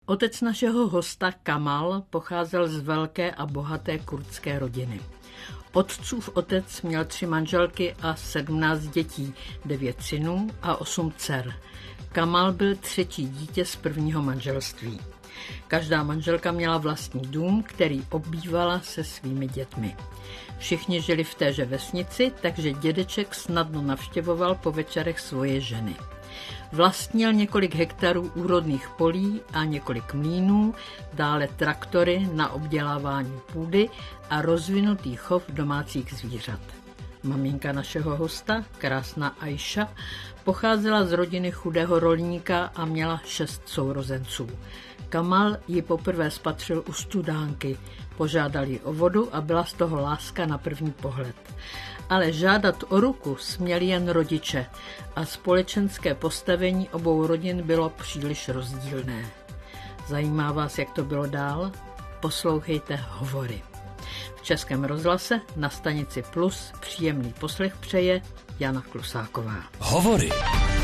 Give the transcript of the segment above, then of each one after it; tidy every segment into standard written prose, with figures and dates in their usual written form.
Otec našeho hosta Kamal pocházel z velké a bohaté kurdské rodiny. Otcův otec měl 3 manželky a 17 dětí, 9 synů a 8 dcer. Kamal byl 3. dítě z prvního manželství. Každá manželka měla vlastní dům, který obývala se svými dětmi. Všichni žili v téže vesnici, takže dědeček snadno navštěvoval po večerech svoje ženy. Vlastnil několik hektarů úrodných polí a několik mlýnů, dále traktory na obdělávání půdy a rozvinutý chov domácích zvířat. Maminka našeho hosta, krásná Ajša, pocházela z rodiny chudého rolníka a měla 6 sourozenců. Kamal ji poprvé spatřil u studánky, požádal ji o vodu a byla z toho láska na první pohled. Ale žádat o ruku směli jen rodiče a společenské postavení obou rodin bylo příliš rozdílné. Zajímá vás, jak to bylo dál? Poslouchejte Hovory. V Českém rozhlase na stanici Plus příjemný poslech přeje Jana Klusáková. Hovory.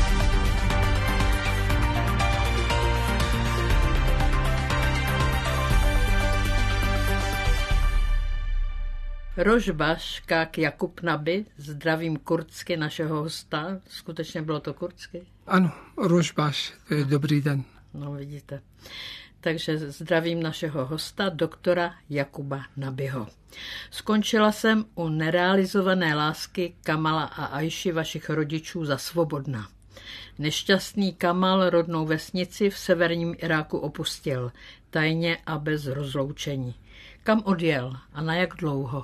Rožbaš, kák Jakub Nabi, zdravím kurdsky našeho hosta. Skutečně bylo to kurdsky? Ano, Rožbaš, dobrý den. No vidíte. Takže zdravím našeho hosta, doktora Jakuba Nabiho. Skončila jsem u nerealizované lásky Kamala a Ajši, vašich rodičů, za svobodna. Nešťastný Kamal rodnou vesnici v severním Iráku opustil, tajně a bez rozloučení. Kam odjel a na jak dlouho?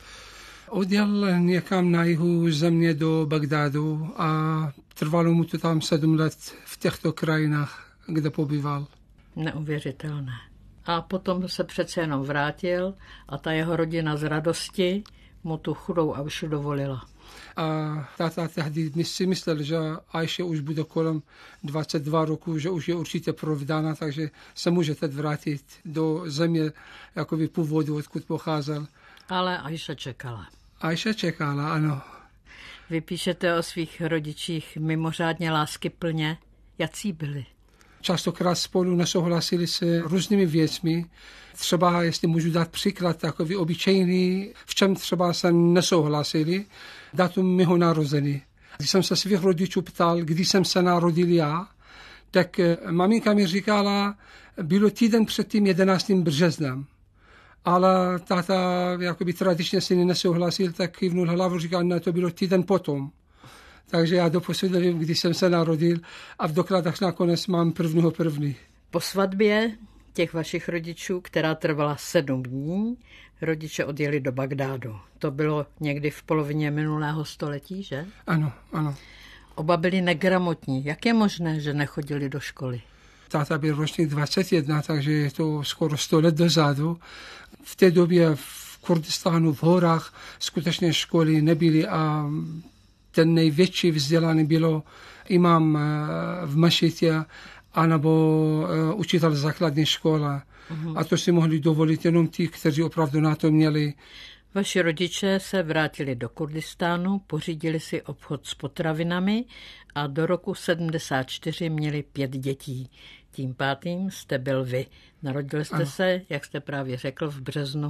Odjel někam na jihu země do Bagdádu a trvalo mu to tam 7 let v těchto krajinách, kde pobýval. Neuvěřitelné. A potom se přece jenom vrátil a ta jeho rodina z radosti mu tu chudou Ajšu dovolila. A táta tehdy si myslel, že Ajše už bude kolem 22 roku, že už je určitě provdána, takže se může teď vrátit do země jakoby původu, odkud pocházel. Ale Ajša čekala. Ajša čekala, ano. Vy píšete o svých rodičích mimořádně láskyplně. Jací byli? Častokrát spolu nesouhlasili se různými věcmi. Třeba, jestli můžu dát příklad, takový obyčejný, v čem třeba se nesouhlasili, datum mého narození. Když jsem se svých rodičů ptal, kdy jsem se narodil já, tak maminka mi říkala, bylo týden před tím 11. březnem. Ale táta jakoby tradičně si nesouhlasil, tak kývnul hlavu, říkal, ne, to bylo týden potom. Takže já doposud nevím, kdy jsem se narodil a v dokladech nakonec mám 1.1. Po svatbě těch vašich rodičů, která trvala 7 dní, rodiče odjeli do Bagdádu. To bylo někdy v polovině minulého století, že? Ano, ano. Oba byli negramotní. Jak je možné, že nechodili do školy? Táta byl ročník 21, takže je to skoro 100 let dozadu. V té době v Kurdistánu, v horách, skutečně školy nebyly a ten největší vzdělaný bylo imám v mešitě anebo učitel základní školy. A to si mohli dovolit jenom ti, kteří opravdu na to měli. Vaši rodiče se vrátili do Kurdistánu, pořídili si obchod s potravinami a do roku 74 měli 5 dětí. Tím 5. jste byl vy. Narodil jste se, jak jste právě řekl, v březnu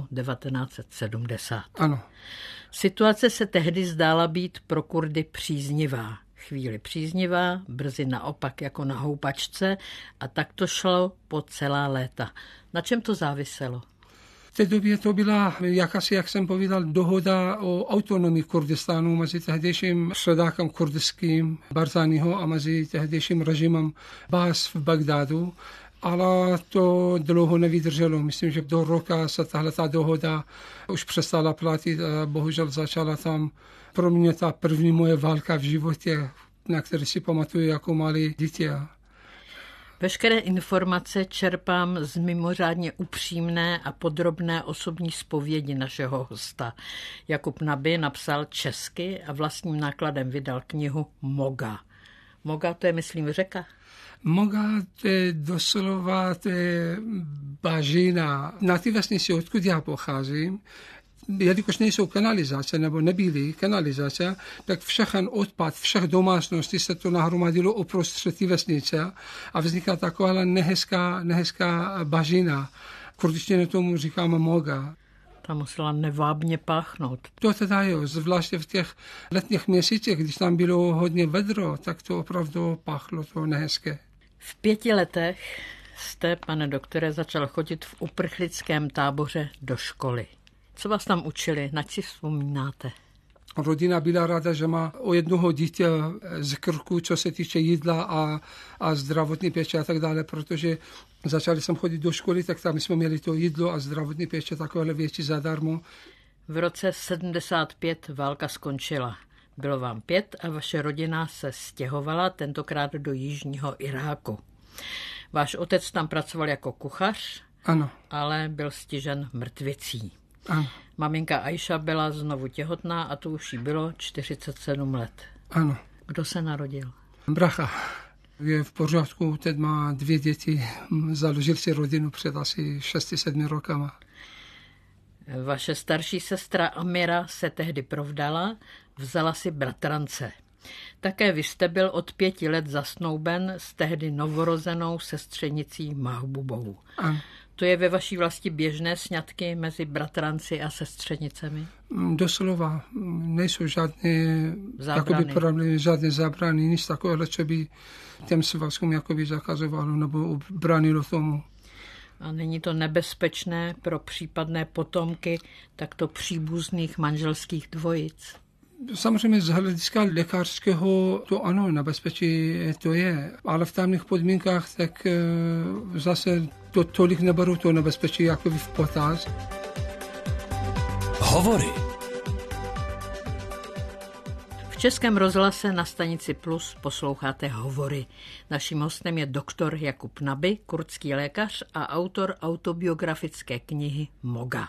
1970. Ano. Situace se tehdy zdála být pro Kurdy příznivá. Chvíli příznivá, brzy naopak jako na houpačce a tak to šlo po celá léta. Na čem to záviselo? V té době to byla jakási, jak jsem povídal, dohoda o autonomii Kurdistánu mezi tehdejším předákem kurdským Barzaniho a mezi tehdejším režimem Bás v Bagdádu. Ale to dlouho nevydrželo. Myslím, že do roka se tahleta dohoda už přestala platit a bohužel začala tam pro mě ta první moje válka v životě, na které si pamatuju jako malý dítě. Veškeré informace čerpám z mimořádně upřímné a podrobné osobní zpovědi našeho hosta. Jakub Nabi napsal česky a vlastním nákladem vydal knihu Moga. Moga, to je, myslím, řeka? Moga, to je doslova, to je bažina. Na ty vesnici, odkud já pocházím, jelikož nejsou kanalizace nebo nebyly kanalizace, tak všechen odpad všech domácností se to nahromadilo uprostřed té vesnice a vznikla taková nehezká bažina. V kurdištině tomu říkáme moga. Ta musela nevábně páchnout. To teda jo, zvláště v těch letních měsících, když tam bylo hodně vedro, tak to opravdu páchlo to nehezké. V 5 letech jste, pane doktore, začal chodit v uprchlickém táboře do školy. Co vás tam učili? Na co vzpomínáte? Rodina byla ráda, že má o jednoho dítě z krku, co se týče jídla a zdravotní péče a tak dále, protože začali jsem chodit do školy, tak tam jsme měli to jídlo a zdravotní péče, takovéhle věci zadarmo. V roce 75 válka skončila. Bylo vám 5 a vaše rodina se stěhovala, tentokrát do jižního Iráku. Váš otec tam pracoval jako kuchař, ano, ale byl stižen mrtvicí. Ano. Maminka Ajša byla znovu těhotná a to už jí bylo 47 let. Ano. Kdo se narodil? Bracha. Je v pořádku, teď má 2 děti, založil si rodinu před asi 6-7 rokama. Vaše starší sestra Amira se tehdy provdala, vzala si bratrance. Také vy jste byl od 5 let zasnouben s tehdy novorozenou sestřenicí Mahbubou. Ano. To je ve vaší vlasti běžné sňatky mezi bratranci a sestřenicemi? Doslova nejsou žádné problémy, žádné zábrany, nic takového, co by těm svazkům zakazovalo nebo bránilo tomu. A není to nebezpečné pro případné potomky takto příbuzných manželských dvojic? Samozřejmě z hlediska lékařského to ano, nebezpečí to je, ale v tamních podmínkách tak zase to tolik neberu to nebezpečí jako v potaz. Hovory. V Českém rozhlase na stanici Plus posloucháte Hovory. Naším hostem je doktor Jakub Nabi, kurdský lékař a autor autobiografické knihy Moga.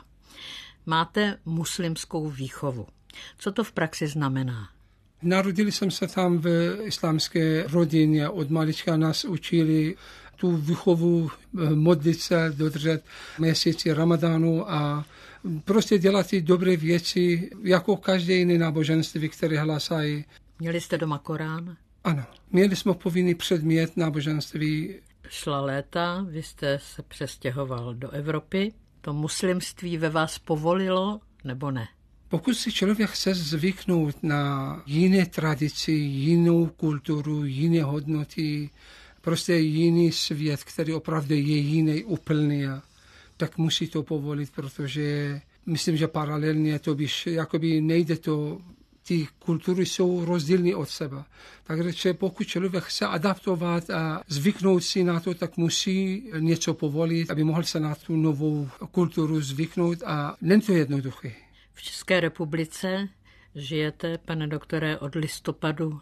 Máte muslimskou výchovu. Co to v praxi znamená? Narodil jsem se tam v islámské rodině. Od malička nás učili tu výchovu, modlit se, dodržet měsíci Ramadánu a prostě dělat ty dobré věci, jako každé jiné náboženství, které hlásají. Měli jste doma Korán? Ano, měli jsme povinný předmět náboženství. Šla léta, vy jste se přestěhoval do Evropy. To muslimství ve vás povolilo, nebo ne? Pokud si člověk chce zvyknout na jiné tradici, jinou kulturu, jiné hodnoty, prostě jiný svět, který opravdu je jiný úplně, tak musí to povolit, protože myslím, že paralelně to jakoby nejde to, ty kultury jsou rozdílné od sebe. Takže pokud člověk chce adaptovat a zvyknout si na to, tak musí něco povolit, aby mohl se na tu novou kulturu zvyknout a není to jednoduché. V České republice žijete, pane doktore, od listopadu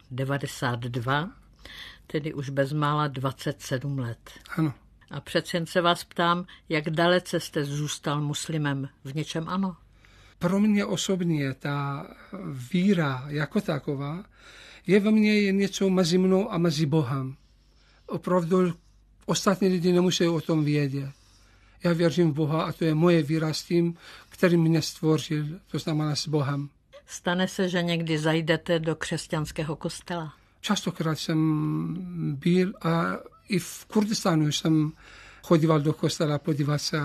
92, tedy už bezmála 27 let. Ano. A přece jen se vás ptám, jak dalece jste zůstal muslimem? V něčem ano? Pro mě osobně ta víra jako taková je ve mně něco mezi mnou a mezi Bohem. Opravdu ostatní lidi nemusí o tom vědět. Já věřím v Boha a to je moje víra s tím, který mě stvořil, to znamená s Bohem. Stane se, že někdy zajdete do křesťanského kostela? Častokrát jsem byl a i v Kurdistánu jsem chodíval do kostela podívat se,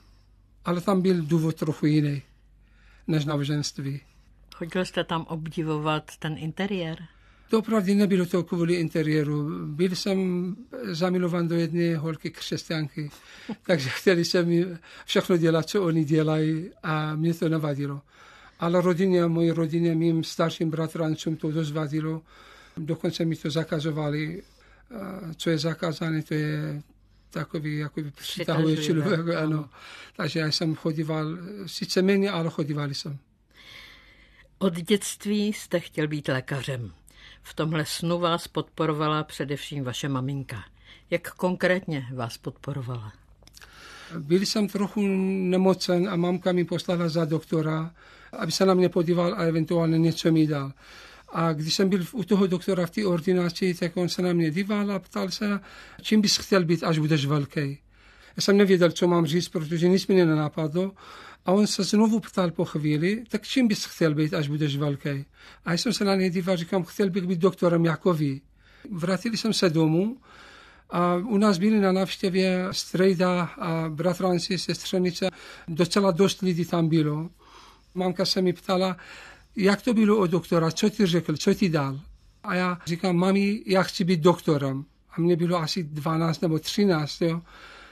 ale tam byl důvod trochu jiný než náboženství. Chodil jste tam obdivovat ten interiér? To opravdu nebylo to kvůli interiéru. Byl jsem zamilovan do jedné holky křesťanky, takže chtěli jsem všechno dělat, co oni dělají a mě to nevadilo. Ale mojí rodině, mým starším bratrancům to dost vadilo. Dokonce mi to zakazovali. Co je zakázané, to je takový, jakoby přitahuje člověk. Ano. Takže já jsem chodíval, sice méně, ale chodíval jsem. Od dětství jste chtěl být lékařem. V tomhle snu vás podporovala především vaše maminka. Jak konkrétně vás podporovala? Byl jsem trochu nemocen a mamka mi poslala za doktora, aby se na mě podíval a eventuálně něco mi dal. A když jsem byl u toho doktora v té ordinaci, tak on se na mě díval a ptal se, čím bys chtěl být, až budeš velký. Já jsem nevěděl, co mám říct, protože nic mi nenapadlo. A on se znovu ptal po chvíli, tak čím bys chtěl být, až budeš velký? A já jsem se na něj díval, říkám, chtěl bych být doktorem jako vy. Vrátili jsem se domů a u nás byli na návštěvě strejda a bratranci, sestřenice. Docela dost lidí tam bylo. Mamka se mi ptala, jak to bylo od doktora, co ti řekl, co ti dal? A já říkám, mami, já chci být doktorem. A mně bylo asi 12 nebo 13, jo.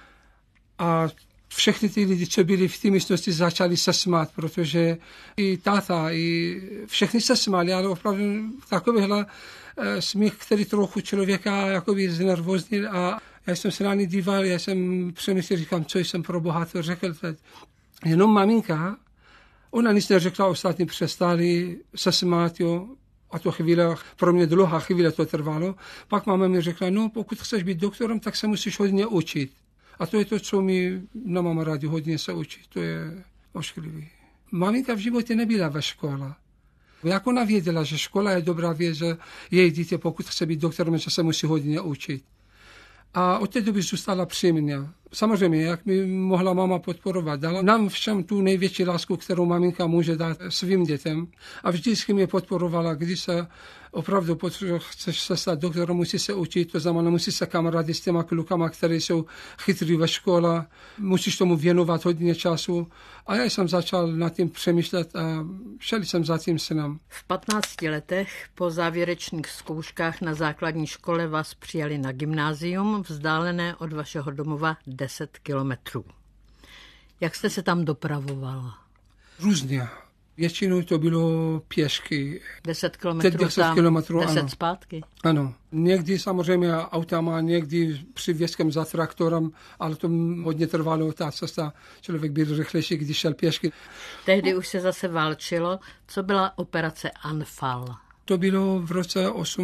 A všechny ty lidi, co byli v té místnosti, začali se smát, protože i táta, i všichni se smáli, ale opravdu takovýhle smích, který trochu člověka jakoby znervoznil a já jsem se na ní díval, já jsem přemýšlel, říkám, co jsem pro Boha to řekl teď. Jenom maminka, ona nic neřekla, ostatní přestali se smát, jo. A to chvíle, pro mě dlouhá chvíle to trvalo. Pak máma mi řekla, no pokud chceš být doktorem, tak se musíš hodně učit. A to je to, co mi nemám rádi, hodně se učit. To je ošklivý. Maminka v životě nebyla ve škole. Jak ona věděla, že škola je dobrá věc, že její dítě, pokud chce být doktorem, že se musí hodně učit. A od té doby zůstala při mně. Samozřejmě, jak mi mohla máma podporovat. Dala nám všem tu největší lásku, kterou maminka může dát svým dětem. A vždycky mě podporovala, když se opravdu chceš se stát doktorem, musí se učit, to znamená, musí se kamarádit s těma klukama, kteří jsou chytrý ve škole, musíš tomu věnovat hodně času. A já jsem začal nad tím přemýšlet a šel jsem za tím synem. V 15 letech po závěrečných zkouškách na základní škole vás přijali na gymnázium, vzdálené od vašeho domova 10 kilometrů. Jak jste se tam dopravovala? Různě. Většinou to bylo pěšky. 10 kilometrů tam, 10 ano. Zpátky? Ano. Někdy samozřejmě autama, někdy při vězkem za traktorem, ale to hodně trvalo, ta cesta. Člověk byl rychlejší, když šel pěšky. Tehdy už se zase válčilo. Co byla operace Anfal? To bylo v roce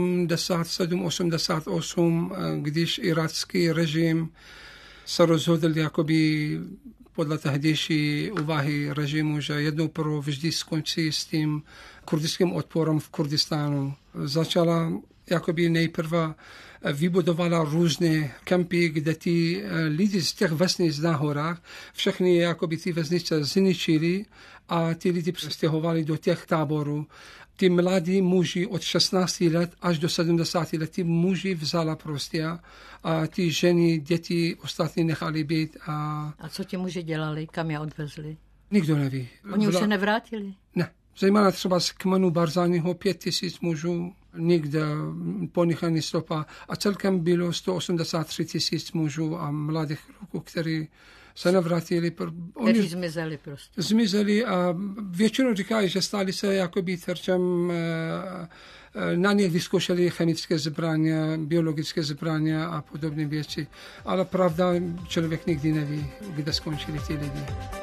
87-88, když irácký režim se rozhodl jakoby podle tehdejší úvahy režimu, že jednou pro vždy skončí s tím kurdickým odporem v Kurdistánu. Začala jakoby nejprve vybudovala různé kempy, kde ty lidi z těch vesnic na horách, všechny jakoby ty vesnice zničili a ty lidi přestěhovali do těch táborů. Ty mladí muži od 16 let až do 70 let, ty muži vzala prostě a ty ženy, děti ostatní nechali být. A co ti muži dělali? Kam je odvezli? Nikdo neví. Oni už se nevrátili? Ne. Zejména třeba z kmenu Barzányho 5000 mužů, nikde ponechaný stopa. A celkem bylo 183 000 mužů a mladých kluků, kteří se nevrátili. Kteří zmizeli prostě. Zmizeli a většinou říkají, že stali se jakoby terčem, na nich vyzkoušeli chemické zbraně, biologické zbraně a podobné věci. Ale pravda, člověk nikdy neví, kde skončili ty lidi.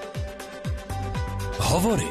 Hovory.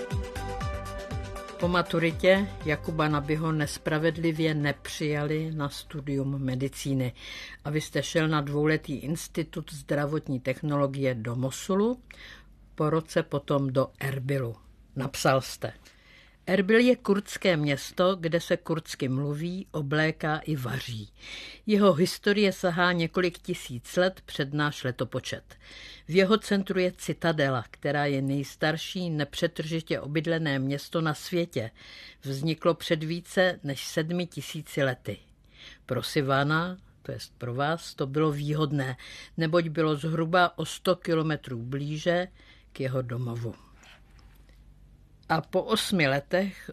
Po maturitě Jakuba Nabiho nespravedlivě nepřijali na studium medicíny a vy jste šel na 2letý institut zdravotní technologie do Mosulu, po roce potom do Erbilu. Napsal jste. Erbil je kurdské město, kde se kurdsky mluví, obléká i vaří. Jeho historie sahá několik tisíc let před náš letopočet. V jeho centru je Citadela, která je nejstarší nepřetržitě obydlené město na světě. Vzniklo před více než 7 000 lety. Pro Sivana, to jest pro vás, to bylo výhodné, neboť bylo zhruba o 100 kilometrů blíže k jeho domovu. A po 8 letech,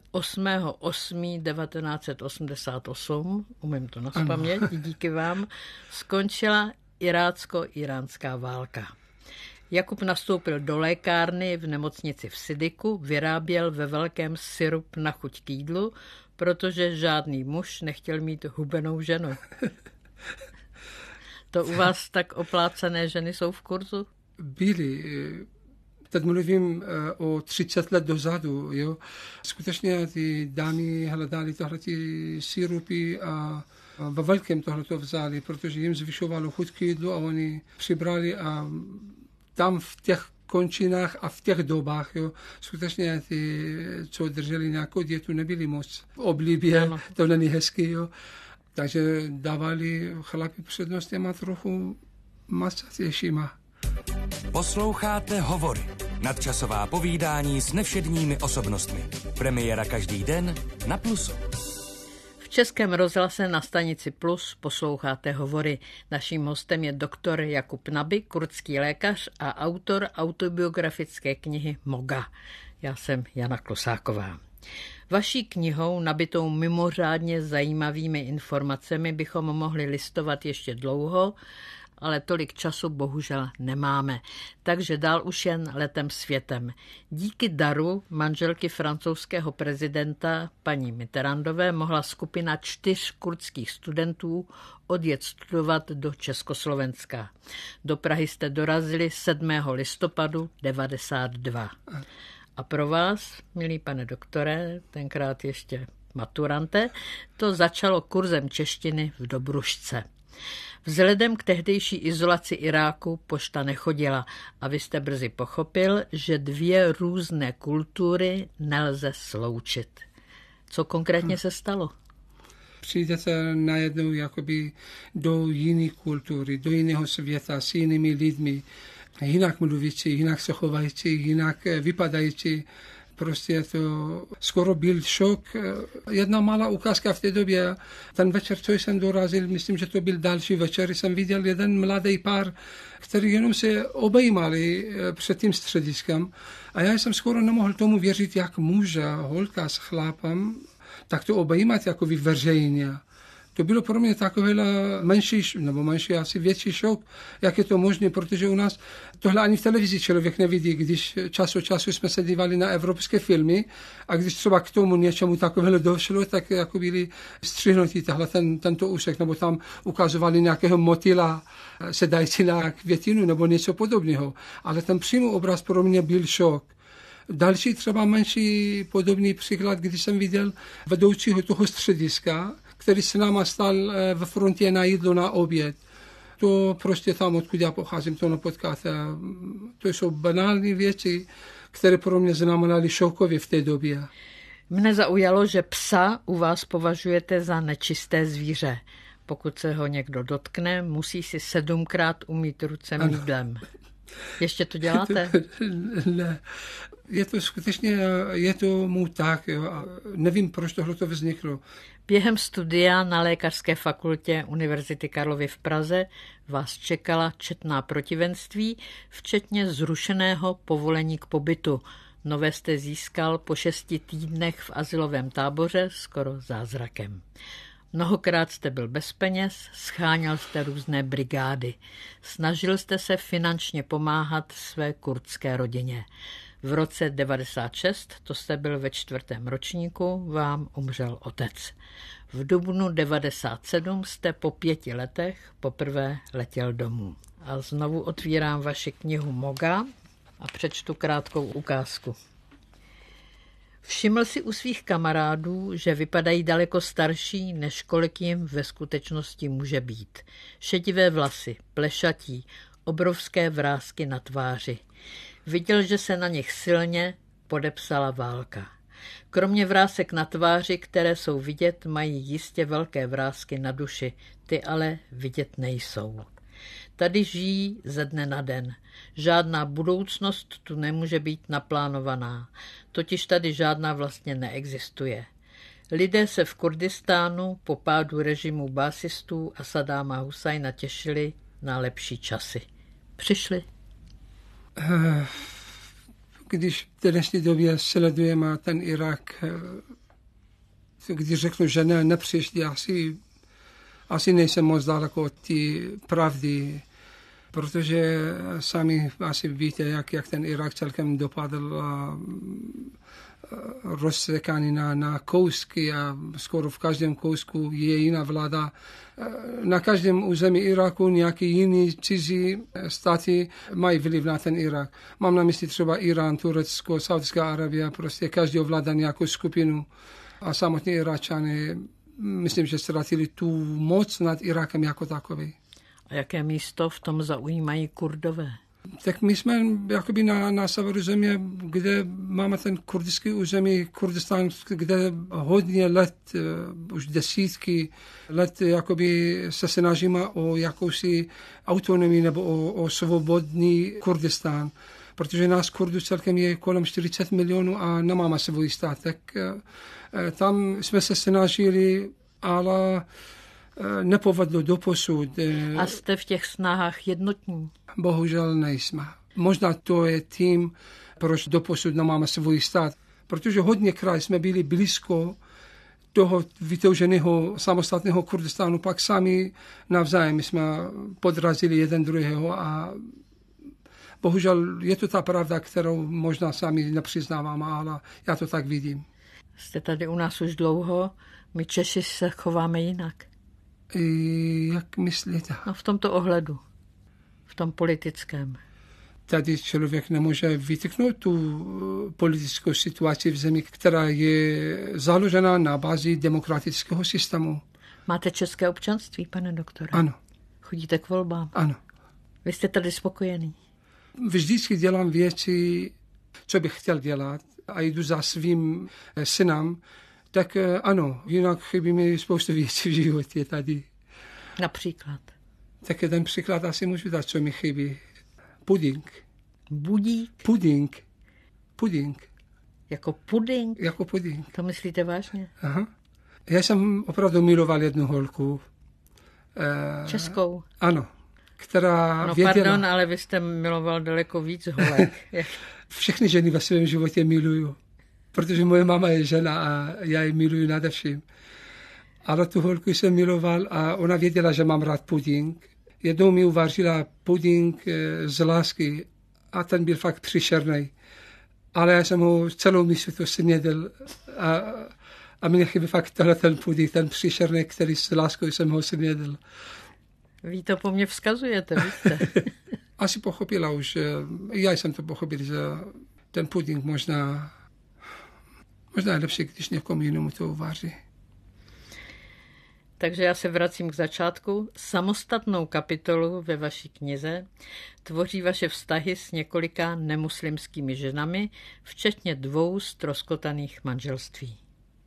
8.8.1988, umím to nazpamět, díky vám, skončila irácko-iránská válka. Jakub nastoupil do lékárny v nemocnici v Sidiku, vyráběl ve velkém syrup na chuť k jídlu, protože žádný muž nechtěl mít hubenou ženu. To u vás tak oplácené ženy jsou v kurzu? Byly. Teď mluvím o 30 let dozadu. Jo. Skutečně ty dámy hledali tohle syrupy a ve velkém tohleto vzali, protože jim zvyšovalo chuť k jídlu a oni přibrali a tam v těch končinách a v těch dobách, jo, skutečně ty, co drželi nějakou dietu, nebyli moc v oblibě, to není hezky, jo. Takže dávali chlapi přednost těma trochu Moc se těším. Posloucháte Hovory, nadčasová povídání s nevšedními osobnostmi. Premiéra každý den na Plusu. V Českém rozhlase na stanici Plus posloucháte Hovory. Naším hostem je doktor Jakub Nabi, kurdský lékař a autor autobiografické knihy Moga. Já jsem Jana Klosáková. Vaší knihou, nabitou mimořádně zajímavými informacemi, bychom mohli listovat ještě dlouho, ale tolik času bohužel nemáme. Takže dál už jen letem světem. Díky daru manželky francouzského prezidenta paní Mitterrandové mohla skupina 4 kurdských studentů odjet studovat do Československa. Do Prahy jste dorazili 7. listopadu 1992. A pro vás, milý pane doktore, tenkrát ještě maturante, to začalo kurzem češtiny v Dobrušce. Vzhledem k tehdejší izolaci Iráku pošta nechodila a vy jste brzy pochopil, že 2 různé kultury nelze sloučit. Co konkrétně se stalo? Přijdete najednou jakoby do jiné kultury, do jiného světa s jinými lidmi, jinak mluvící, jinak se chovající, jinak vypadající. Prostě to skoro byl šok. Jedna malá ukázka v té době. Ten večer, co jsem dorazil, myslím, že to byl další večer, jsem viděl jeden mladý pár, který jenom se objímali před tím střediskem. A já jsem skoro nemohl tomu věřit, jak může holka s chlapem tak to objímat jako veřejně. To bylo pro mě takový menší, asi větší šok, jak je to možné, protože u nás tohle ani v televizi člověk nevidí, když čas od času jsme se dívali na evropské filmy a když třeba k tomu něčemu takovéhle došlo, tak jako byli střihnutí tento úsek, nebo tam ukazovali nějakého motýla sedající na květinu nebo něco podobného. Ale ten přímý obraz pro mě byl šok. Další třeba menší podobný příklad, když jsem viděl vedoucího toho střediska, který s náma stál ve frontě na jídlo, na oběd. To prostě tam, odkud já pocházím, to nepotkáte. To jsou banální věci, které pro mě znamenaly šokově v té době. Mne zaujalo, že psa u vás považujete za nečisté zvíře. Pokud se ho někdo dotkne, musí si 7krát umýt ruce mýdlem. Ještě to děláte? Ne. Je to skutečně, je to mu tak. Jo. A nevím, proč tohle to vzniklo. Během studia na Lékařské fakultě Univerzity Karlovy v Praze vás čekala četná protivenství, včetně zrušeného povolení k pobytu. Nové jste získal po 6 týdnech v azylovém táboře skoro zázrakem. Mnohokrát jste byl bez peněz, scháněl jste různé brigády. Snažil jste se finančně pomáhat své kurdské rodině. V roce 1996, to jste byl ve 4. ročníku, vám umřel otec. V dubnu 1997 jste po 5 letech poprvé letěl domů. A znovu otvírám vaši knihu Moga a přečtu krátkou ukázku. Všiml si u svých kamarádů, že vypadají daleko starší, než kolik jim ve skutečnosti může být. Šedivé vlasy, plešatí, obrovské vrásky na tváři. Viděl, že se na nich silně podepsala válka. Kromě vrásek na tváři, které jsou vidět, mají jistě velké vrásky na duši, ty ale vidět nejsou. Tady žijí ze dne na den. Žádná budoucnost tu nemůže být naplánovaná, totiž tady žádná vlastně neexistuje. Lidé se v Kurdistánu po pádu režimu básistů a Sadáma Husajna těšili na lepší časy. Přišli? Když v dnešní době sledujeme ten Irák, když řeknu, že nepřišli, asi nejsem moc daleko od té pravdy, protože sami asi víte, jak ten Irák celkem dopadl rozsekaný na kousky a skoro v každém kousku je jiná vláda. Na každém území Iráku nějaký jiný cizí státy mají vliv na ten Irák. Mám na mysli třeba Irán, Turecko, Saudská Arabie, prostě každý ovládá nějakou skupinu a samotní Iráčané, myslím, že ztratili tu moc nad Irákem jako takový. A jaké místo v tom zaujímají Kurdové? Tak my jsme jakoby na severu země, kde máme ten kurdický území, Kurdistán, kde hodně let, už desítky let jakoby se snažíme o jakousi autonomii nebo o svobodný Kurdistán. Protože nás Kurdů celkem je kolem 40 milionů a nemáme svůj stát. Tak tam jsme se snažili, ale nepovedlo doposud. A jste v těch snahách jednotní? Bohužel nejsme. Možná to je tím, proč doposud nemáme svůj stát. Protože hodněkrát jsme byli blízko toho vytouženého samostatného Kurdistánu, pak sami navzájem jsme podrazili jeden druhého a bohužel je to ta pravda, kterou možná sami nepřiznáváme, ale já to tak vidím. Jste tady u nás už dlouho, my Češi se chováme jinak. Jak myslíte? No v tomto ohledu, v tom politickém. Tady člověk nemůže vytyknout tu politickou situaci v zemi, která je založena na bázi demokratického systému. Máte české občanství, pane doktore? Ano. Chodíte k volbám? Ano. Vy jste tady spokojený? Vždycky dělám věci, co bych chtěl dělat a jdu za svým synem, tak ano, jinak chybí mi spoustu věcí v životě tady. Například? Tak jeden příklad asi můžu dát, co mi chybí. Puding. Budík? Puding. Jako puding? Jako puding. To myslíte vážně? Aha. Já jsem opravdu miloval jednu holku. Českou? Ano. Která no věděla... pardon, ale vy jste miloval daleko víc holek. Všechny ženy ve svém životě miluju. Protože moje máma je žena a já ji miluju nade vším. Ale tu holku jsem miloval a ona věděla, že mám rád puding. Jednou mi uvařila puding z lásky a ten byl fakt příšerný. Ale já jsem ho celou mísu to snědl a mě chybí fakt ten puding, ten příšerný, který s láskou jsem ho snědl. Vy to po mně vzkazujete, víte? Asi pochopila už, já jsem to pochopil, že ten puding možná je lepší, když někomu jinému to uvaří. Takže já se vracím k začátku. Samostatnou kapitolu ve vaší knize tvoří vaše vztahy s několika nemuslimskými ženami, včetně 2 ztroskotaných manželství.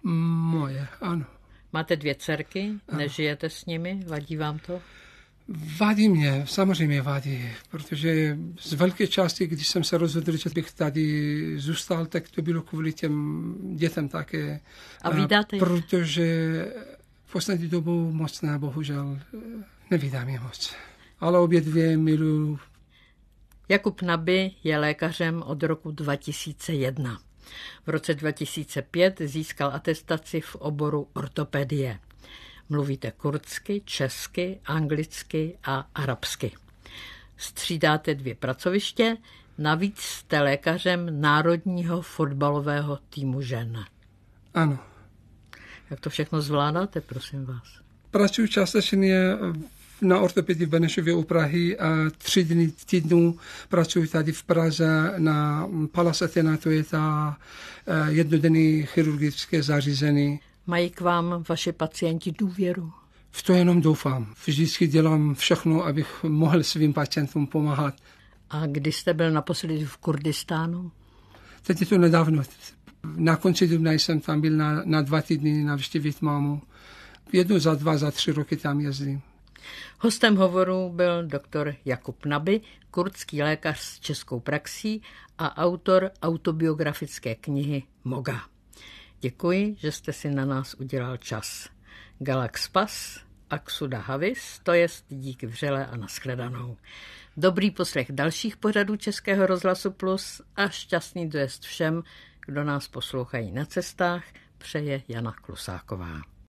Moje, ano. Máte 2 dcerky, nežijete s nimi, vadí vám to? Vadí mě, samozřejmě vadí, protože z velké části, když jsem se rozhodl, že bych tady zůstal, tak to bylo kvůli těm dětem také. A vydáte? Protože v poslední dobou moc ne, bohužel nevydám je moc. Ale obě 2 miluju. Jakub Nabi je lékařem od roku 2001. V roce 2005 získal atestaci v oboru ortopedie. Mluvíte kurdsky, česky, anglicky a arabsky. Střídáte 2 pracoviště, navíc jste lékařem Národního fotbalového týmu žen. Ano. Jak to všechno zvládáte, prosím vás? Pracuji částečně na ortopedii v Benešově u Prahy a 3 dny týdnu pracuji tady v Praze na Palace Athena, to je ta jednodenní chirurgické zařízení. Mají k vám vaši pacienti důvěru? V to jenom doufám. Vždycky dělám všechno, abych mohl svým pacientům pomáhat. A kdy jste byl naposledy v Kurdistánu? Teď je to nedávno. Na konci dubna jsem tam byl na 2 týdny navštívit mámu. 1 za 2, za 3 roky tam jezdím. Hostem hovoru byl doktor Jakub Nabi, kurdský lékař s českou praxí a autor autobiografické knihy Moga. Děkuji, že jste si na nás udělal čas. Galax Pas, Aksuda Havis, to jest dík vřele a nashledanou. Dobrý poslech dalších pořadů Českého rozhlasu Plus a šťastný dojezd všem, kdo nás poslouchají na cestách, přeje Jana Klusáková.